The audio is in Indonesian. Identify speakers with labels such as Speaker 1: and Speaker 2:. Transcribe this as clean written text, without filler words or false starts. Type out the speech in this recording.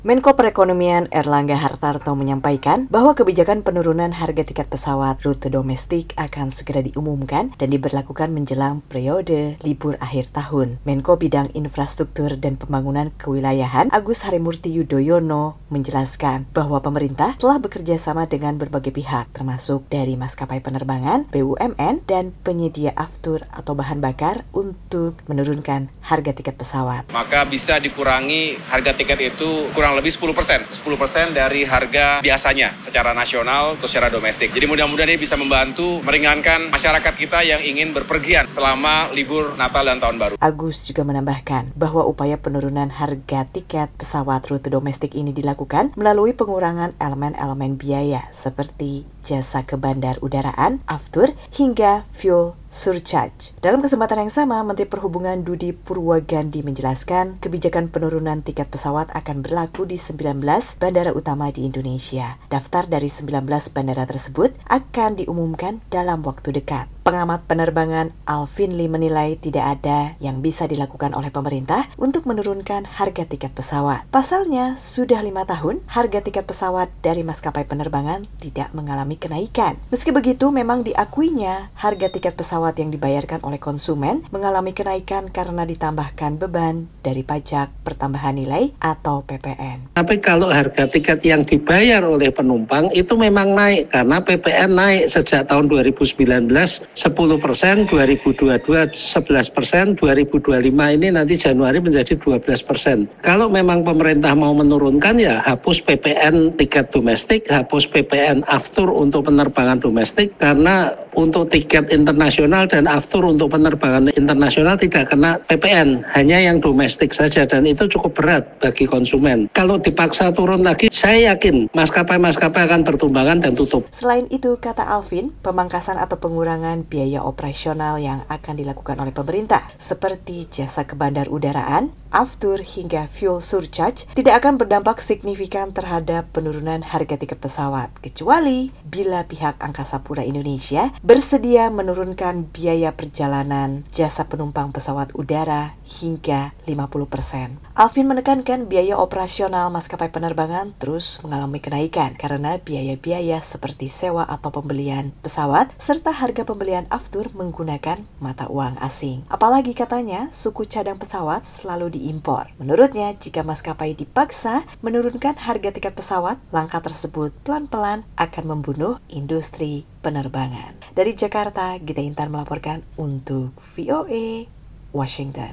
Speaker 1: Menko Perekonomian Erlangga Hartarto menyampaikan bahwa kebijakan penurunan harga tiket pesawat rute domestik akan segera diumumkan dan diberlakukan menjelang periode libur akhir tahun. Menko Bidang Infrastruktur dan Pembangunan Kewilayahan Agus Harimurti Yudhoyono menjelaskan bahwa pemerintah telah bekerja sama dengan berbagai pihak termasuk dari maskapai penerbangan, BUMN, dan penyedia aftur atau bahan bakar untuk menurunkan harga tiket pesawat.
Speaker 2: Maka bisa dikurangi harga tiket itu kurang lebih 10% dari harga biasanya secara nasional atau secara domestik. Jadi mudah-mudahan ini bisa membantu meringankan masyarakat kita yang ingin berpergian selama libur Natal dan Tahun Baru.
Speaker 1: Agus juga menambahkan bahwa upaya penurunan harga tiket pesawat rute domestik ini dilakukan melalui pengurangan elemen-elemen biaya seperti jasa ke bandar udaraan, aftur, hingga fuel surcharge. Dalam kesempatan yang sama, Menteri Perhubungan Dudi Purwagandi menjelaskan kebijakan penurunan tiket pesawat akan berlaku di 19 bandara utama di Indonesia. Daftar dari 19 bandara tersebut akan diumumkan dalam waktu dekat. Pengamat penerbangan Alvin Lee menilai tidak ada yang bisa dilakukan oleh pemerintah untuk menurunkan harga tiket pesawat. Pasalnya, sudah 5 tahun harga tiket pesawat dari maskapai penerbangan tidak mengalami kenaikan. Meski begitu, memang diakuinya harga tiket pesawat yang dibayarkan oleh konsumen mengalami kenaikan karena ditambahkan beban dari pajak pertambahan nilai atau PPN.
Speaker 3: Tapi kalau harga tiket yang dibayar oleh penumpang itu memang naik karena PPN naik sejak tahun 2019 10%, 2022 11%, 2025 ini nanti Januari menjadi 12%. Kalau memang pemerintah mau menurunkan ya hapus PPN tiket domestik, hapus PPN aftur untuk penerbangan domestik karena untuk tiket internasional dan aftur untuk penerbangan internasional tidak kena PPN, hanya yang domestik saja dan itu cukup berat bagi konsumen. Kalau dipaksa turun lagi, saya yakin maskapai-maskapai akan bertumbangan dan tutup.
Speaker 1: Selain itu, kata Alvin, pemangkasan atau pengurangan biaya operasional yang akan dilakukan oleh pemerintah seperti jasa ke bandar udaraan, aftur, hingga fuel surcharge tidak akan berdampak signifikan terhadap penurunan harga tiket pesawat kecuali bila pihak Angkasa Pura Indonesia bersedia menurunkan biaya perjalanan jasa penumpang pesawat udara hingga 50%. Alvin menekankan biaya operasional maskapai penerbangan terus mengalami kenaikan karena biaya-biaya seperti sewa atau pembelian pesawat serta harga pembelian aftur menggunakan mata uang asing. Apalagi katanya suku cadang pesawat selalu diimpor. Menurutnya, jika maskapai dipaksa menurunkan harga tiket pesawat, langkah tersebut pelan-pelan akan membunuh industri penerbangan. Dari Jakarta, Gita Intan melaporkan untuk VOA Washington.